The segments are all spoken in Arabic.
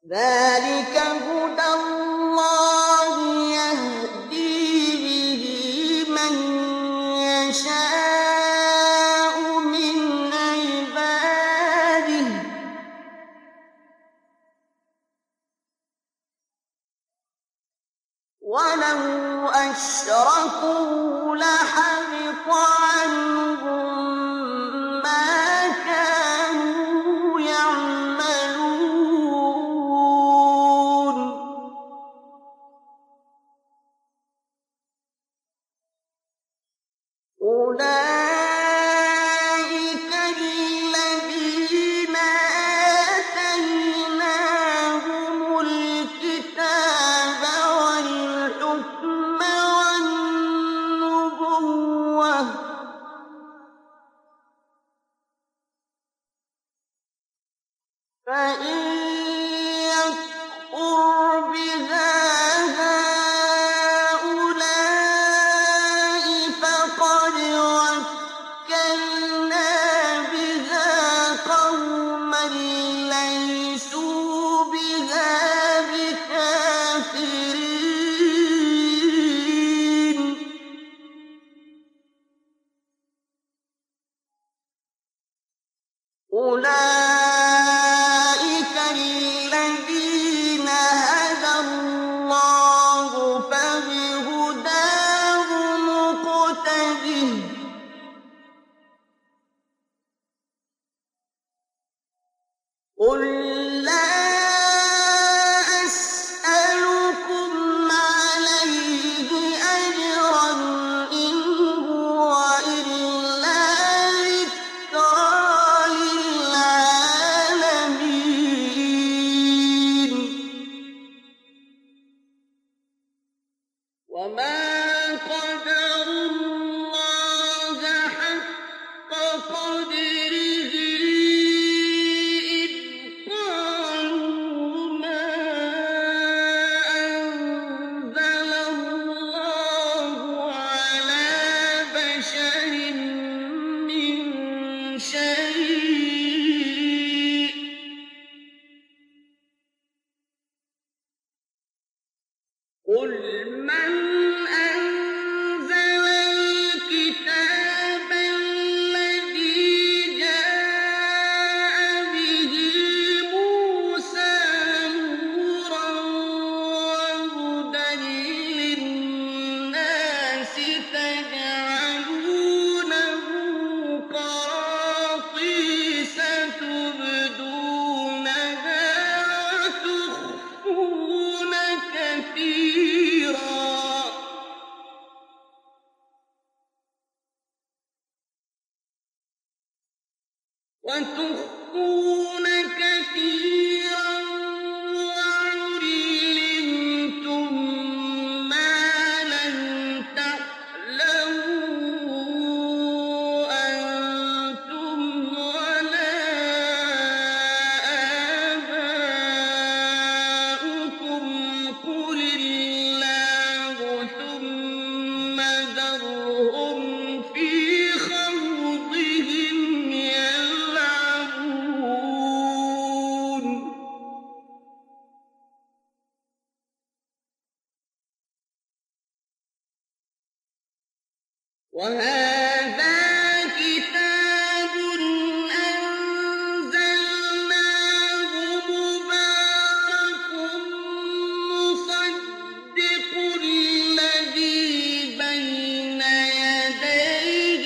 ذلك هدى الله يهدي به من يشاء من عباده ولو أشركوا لحبط عنهم ما كانوا يعملون أولئك الذين آتيناهم الكتاب والحكم والنبوة فإن يكفر بها هؤلاء فقد وكلنا بها قوما ليسوا بها بكافرين أولئك الذين هدى الله فبهداه مقتده قل لا أسألكم عليه أجرا إن هو إلا ذكرى للعالمين وما قدروا الله حق قدره إذ قالوا ما أنزل الله على بشر من شيء قل من أنزل الكتاب الذي جاء به موسى نورا وهدى للناس تجعلونه قراطيس تبدونها وتخفون كثيرا وعلمتم ما لم تعلموا أنتم ولا آباؤكم قل الله ثم ذرهم في خوضهم يلعبون وهذا كتاب أنزلناه مبارك مصدق الذي بين يديه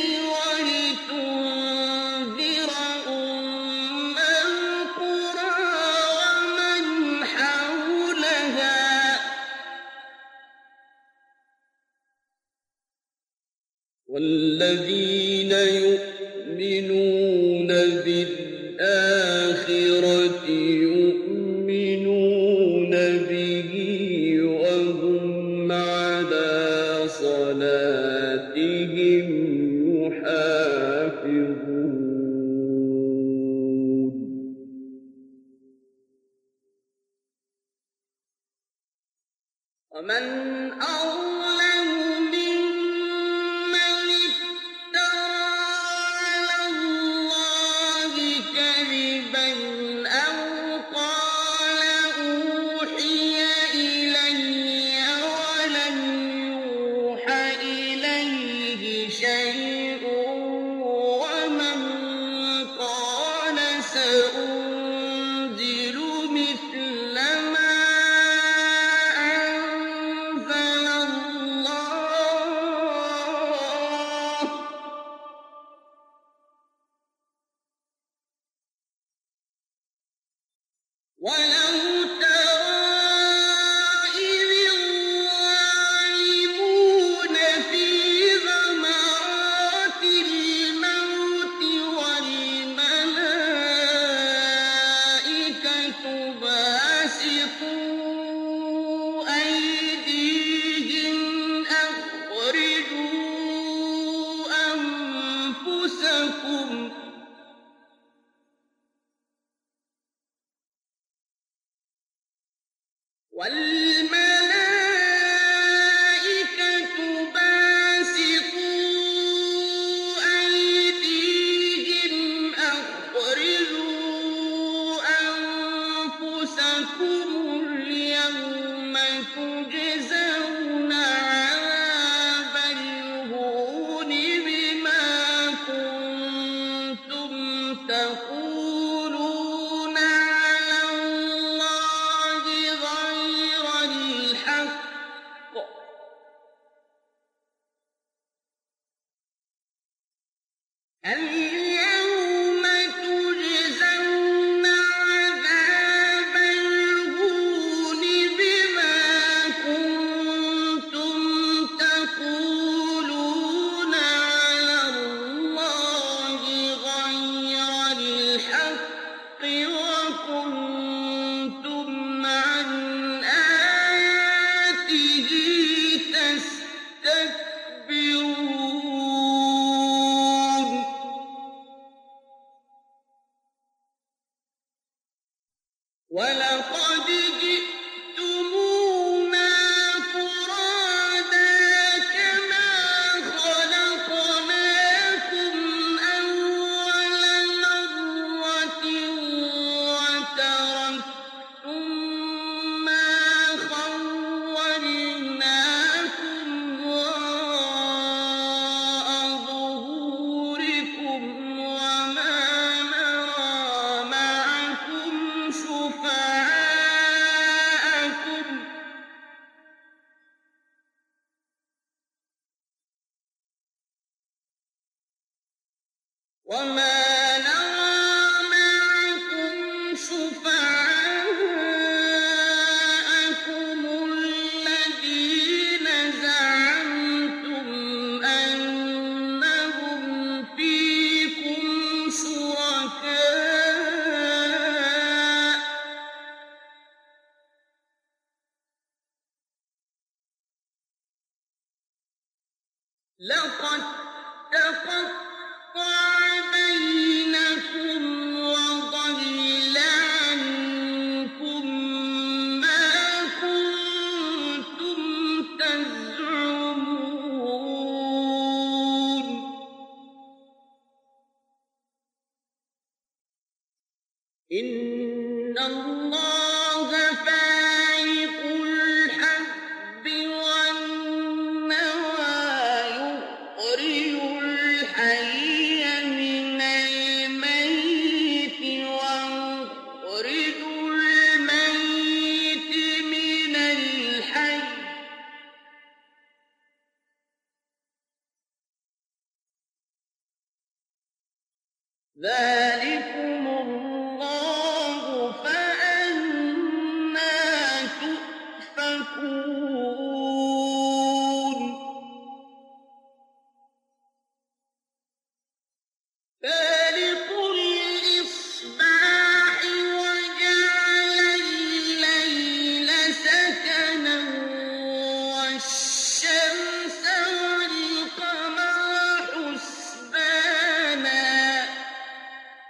ولتنذر أم القرى ومن حولها والذين يؤمنون بالآخرة يؤمنون به وهم على صلاتهم يحافظون ومن أظلم ممن افترى على الله كذبا أو قال ولو ترى إذ الظالمون في غمرات الموت والملائكة باسطوا أيديهم أخرجوا أنفسكم والملائكة باسطوا أيديهم أخرجوا أنفسكم اليوم تجزون عذاب الهون بما كنتم تقولون على الله غير الحق اليوم تجزون عذاب الهون بما كنتم تقولون على الله غير الحق وكنتم عن آياته تستكبرون ولقد جئتمونا فرادا كما خلقناكم أول مرة وتركتم ما خولناكم وراء ظهوركم وما نرى معكم شفعاءكم الذين زعمتم أنهم فيكم شركاء لقد تقطع بينكم وضل عنكم ما كنتم تزعمون إن الله فالق الحب والنوى يخرج الحي من الميت ويخرج الميت من الحي ذلكم الله فأنى تؤفكون فالق الإصباح وجعل الليل سكنا والشمس والقمر حسبانا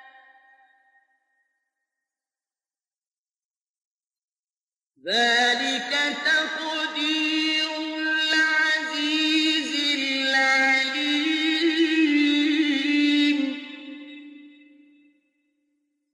ذلك